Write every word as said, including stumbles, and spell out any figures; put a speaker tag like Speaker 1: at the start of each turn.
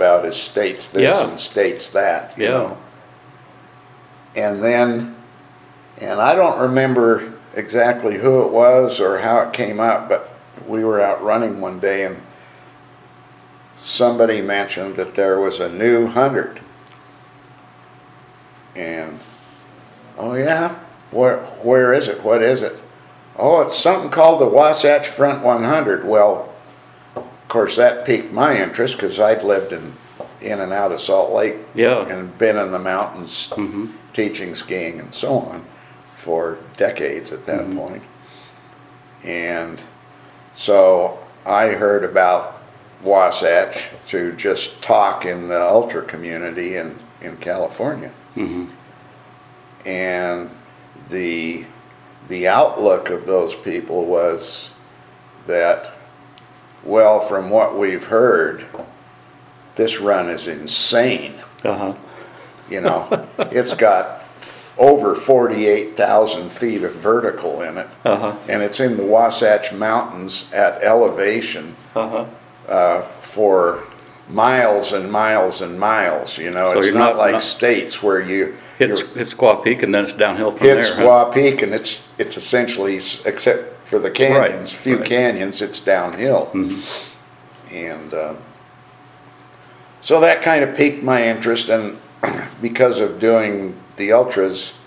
Speaker 1: about is states this
Speaker 2: Yeah.
Speaker 1: and states that, you
Speaker 2: Yeah.
Speaker 1: know. And then, and I don't remember exactly who it was or how it came up, but we were out running one day and somebody mentioned that there was a new hundred. And, oh yeah, where, where is it? What is it? Oh, it's something called the Wasatch Front one hundred. Well, of course, that piqued my interest because I'd lived in, in and out of Salt Lake
Speaker 2: Yeah.
Speaker 1: and been in the mountains
Speaker 2: Mm-hmm.
Speaker 1: teaching skiing and so on for decades at that
Speaker 2: Mhm.
Speaker 1: point. And so I heard about Wasatch through just talk in the ultra community in, in California.
Speaker 2: Mm-hmm.
Speaker 1: And the the outlook of those people was that, well, from what we've heard, this run is insane.
Speaker 2: Uh-huh.
Speaker 1: You know, it's got f- over forty-eight thousand feet of vertical in it,
Speaker 2: Uh-huh.
Speaker 1: and it's in the Wasatch Mountains at elevation
Speaker 2: Uh-huh.
Speaker 1: uh, for miles and miles and miles. You know,
Speaker 2: So
Speaker 1: it's
Speaker 2: you're
Speaker 1: not,
Speaker 2: not-
Speaker 1: like
Speaker 2: not-
Speaker 1: states where you
Speaker 2: Hits,
Speaker 1: you're-
Speaker 2: hits Squaw Peak and then it's downhill from
Speaker 1: hit
Speaker 2: there. huh?
Speaker 1: Squaw Peak, and it's it's essentially, s- except for the canyons,
Speaker 2: Right,
Speaker 1: few
Speaker 2: right.
Speaker 1: canyons, it's downhill.
Speaker 2: Mhm.
Speaker 1: And uh, so that kind of piqued my interest, and because of doing the ultras